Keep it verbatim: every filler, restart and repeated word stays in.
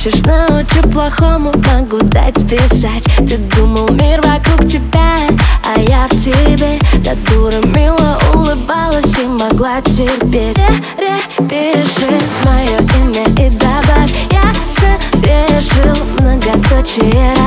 хочешь научу плохому, могу дать списать. Ты думал, мир вокруг тебя, а я в тебе. Та дура мило улыбалась и могла терпеть. Перепиши мое имя и добавь: я согрешил, многоточие.